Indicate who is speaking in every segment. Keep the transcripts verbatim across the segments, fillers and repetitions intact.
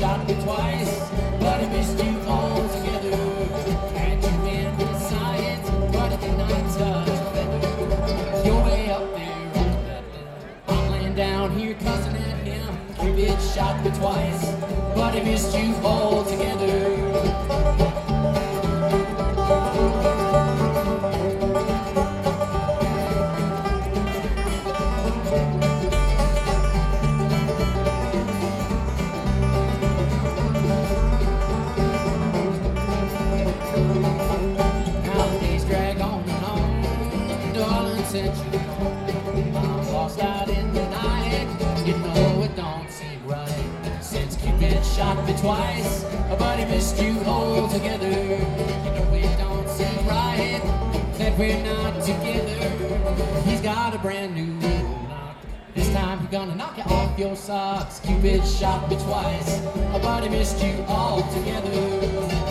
Speaker 1: shot me twice, but he missed you altogether. And you win with science, but it did not touch a feather. You're way up there on the pedal. I'm laying down here cussing at him. Cupid shot me twice, but he missed you altogether. I'm lost out in the night. You know it don't seem right. Since Cupid shot me twice, but he missed you altogether. You know it don't seem right that we're not together. He's got a brand new knock. This time he's gonna knock you off your socks. Cupid shot me twice, but he missed you altogether.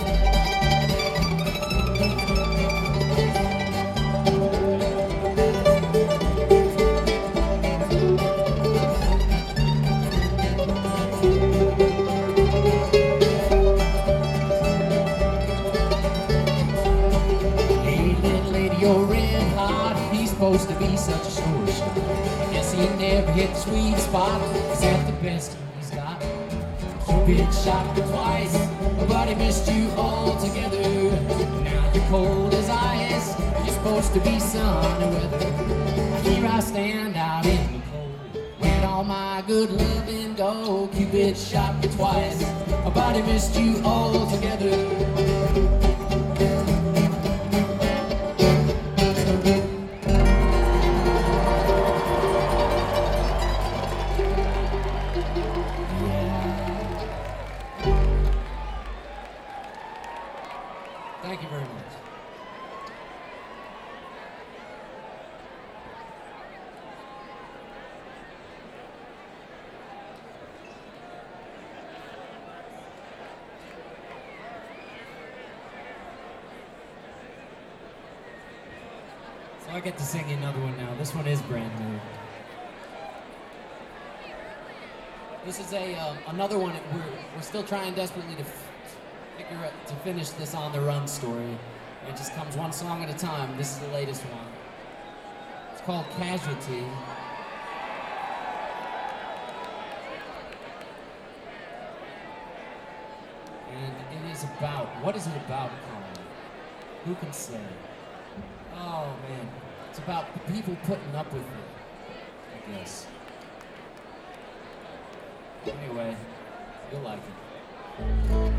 Speaker 1: You're red hot, he's supposed to be such a sure shot. I guess he never hit the sweet spot. Is that the best he's got? Cupid shot me twice, but he missed you altogether. Now you're cold as ice, you're supposed to be sunny weather. Here I stand out in the cold, where'd all my good loving go? Cupid shot me twice, but he missed you altogether. Thank you very much. So I get to sing another one now. This one is brand new. This is a uh, another one. We're we're still trying desperately to f- figure out to finish this On the Run story. It just comes one song at a time. This is the latest one. It's called Casualty. And it is about, what is it about, Colin? Who can say? Oh man, it's about the people putting up with it, I guess. Anyway, you'll like it.